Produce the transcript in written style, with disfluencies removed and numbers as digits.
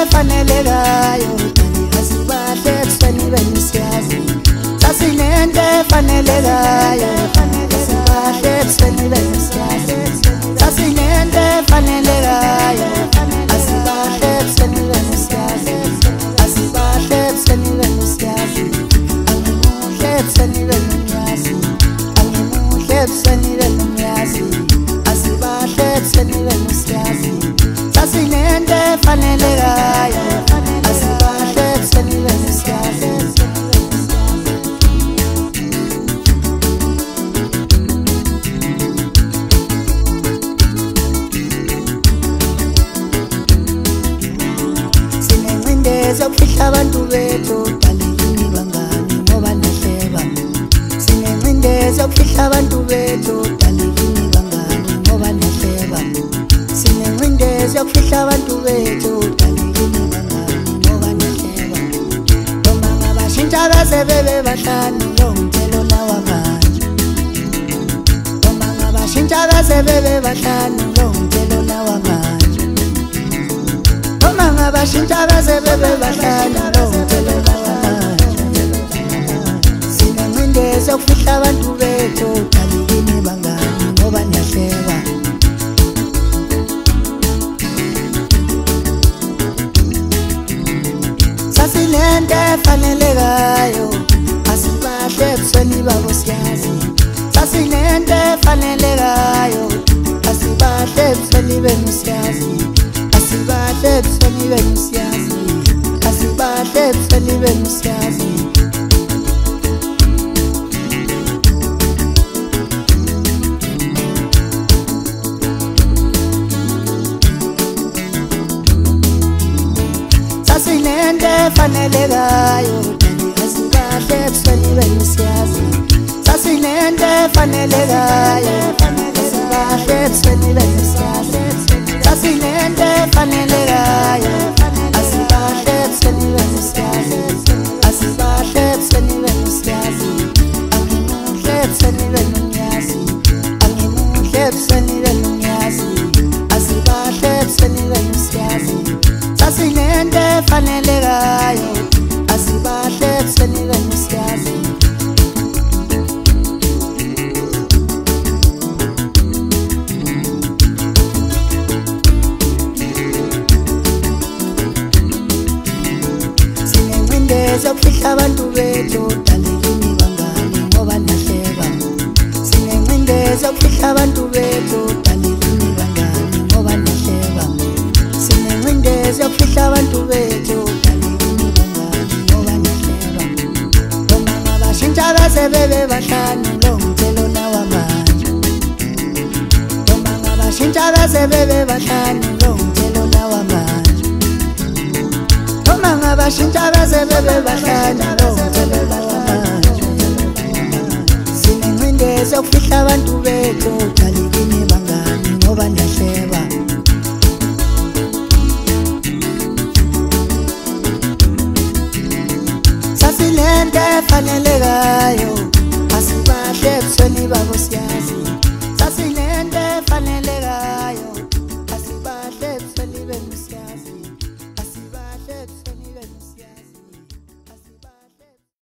efanelekayo asibahle ebusweni benu siyazi sasinento efanelekayo asibahle ebusweni benu siyazi sasinento efanelekayo asibahle ebusweni benu siyazi asibahle ebusweni benu siyazi angimuhle ebusweni benu nyazi angimuhle ebusweni benu nyazi asibahle ebusweni benu siyazi sasinento efanelekayo asibahle ebusweni benu siyazi Zokufihla abantu bethu dalekini bangani ngoba nahleba sinencindezi zokufihla abantu bethu dalekini bangani ngoba nahleba sinencindezi zokufihla abantu bethu dalekini bangani ngoba nahleba noma ngabashintsha bese bebe bahlanu lo mthelo nawa manje noma ngabashintsha bese bebe bahlanu lo mthelo nawa manje abashintsha bese bebe bahlala ngomthelo namanje sinencindezi yokufihla abantu bethu dalekini bangani ngoba niyahleba sasinento efanelekayo asibahle ebusweni babo siyazi sasinento efanelekayo asibahle ebusweni benu siyazi asibahle ebusweni benu siyazi asibahle ebusweni benu siyazi sasinento efanelekayo asibahle ebusweni benu siyazi sasinento efanelekayo asibahle ebusweni benu siyazi sasinento efanelekayo asibahle ebusweni benu siyazi asibahle ebusweni benu siyazi angimuhle ebusweni benu nyazi angimuhle ebusweni benu nyazi asibahle ebusweni benu siyazi sasinento efanelekayo asibahle ebusweni benu siyazi zokufihla abantu bethu dalekini bangani ngoba nahleba sinencindezi zokufihla abantu bethu dalekini bangani ngoba nahleba sinencindezi zokufihla abantu bethu dalekini bangani ngoba nahleba noma ngabashintsha bese bebe bahlanu lo mthelo nawa manje noma ngabashintsha bese bebe bahlanu lo mthelo nawa manje abashintsha bese bebe bahlala lo mthelo nawa manje sinencindezi yokufihla abantu bethu dalekini bangani ngoba niyahleba sasinento efanelekayo asibahle ebusweni babo siyazi